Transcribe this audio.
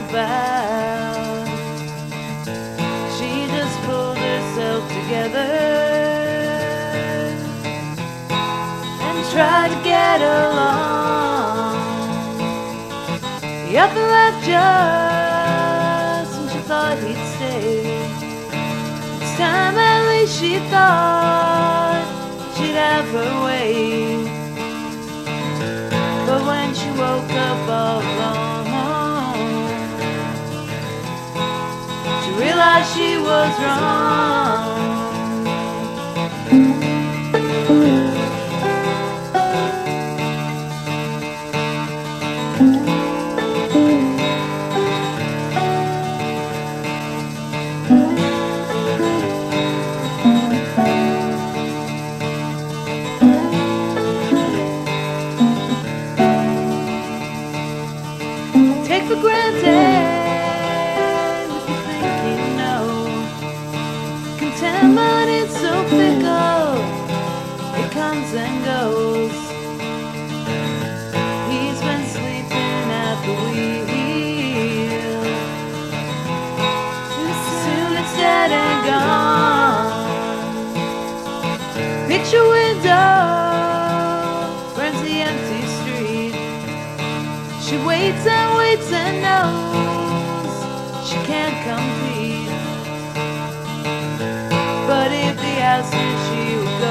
about. She just pulled herself together and tried to get along. The other left just when she thought he'd stay. This time at least she thought she'd have her way. But when she woke up all alone, she realized she was wrong. Take for granted what you think you know. Contentment is so fickle, it comes and goes. He's been sleeping at the wheel, soon it's dead and gone. Picture window burns the empty street. She waits and waits and knows she can't compete. But if he asks her, she will